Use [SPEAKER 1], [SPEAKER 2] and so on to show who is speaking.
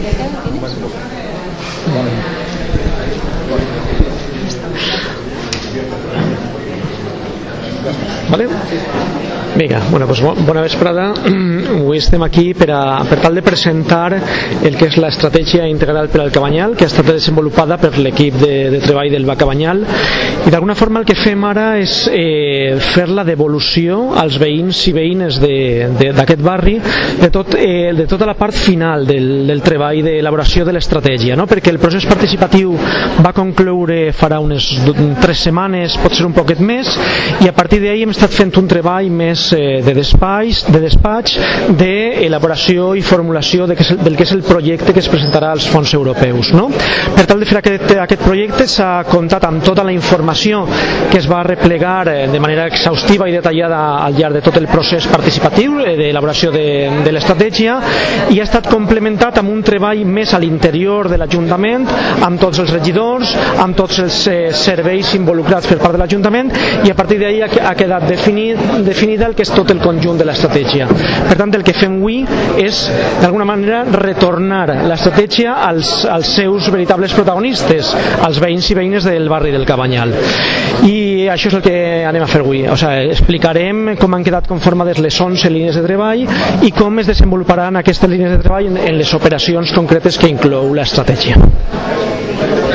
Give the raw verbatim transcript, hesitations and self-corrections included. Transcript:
[SPEAKER 1] Vale? Vinga, bueno, doncs bona vesprada. Avui estem aquí per, a, per tal de presentar el que és l'estratègia integral per al Cabanyal, que ha estat desenvolupada per l'equip de, de treball del Cabanyal, i d'alguna forma el que fem ara és eh, fer la devolució als veïns i veïnes d'aquest barri de, tot, eh, de tota la part final del, del treball d'elaboració de l'estratègia, no? Perquè el procés participatiu va concloure farà unes tres setmanes, pot ser un poquet més, i a partir d'ahir hem estat fent un treball més de despatx, de despatx d'elaboració i formulació de que és, del que és el projecte que es presentarà als fons europeus, no? Per tal de fer aquest, aquest projecte s'ha comptat amb tota la informació que es va replegar de manera exhaustiva i detallada al llarg de tot el procés participatiu d'elaboració de, de l'estratègia, i ha estat complementat amb un treball més a l'interior de l'Ajuntament, amb tots els regidors, amb tots els eh, serveis involucrats per part de l'Ajuntament, i a partir d'ahir ha, ha quedat definit, definida el que és tot el conjunt de l'estratègia. Per tant, el que fem avui és, d'alguna manera, retornar l'estratègia als, als seus veritables protagonistes, als veïns i veïnes del barri del Cabanyal. I això és el que anem a fer avui. O sigui, explicarem com han quedat conformades les onze línies de treball i com es desenvoluparan aquestes línies de treball en, en les operacions concretes que inclou l'estratègia.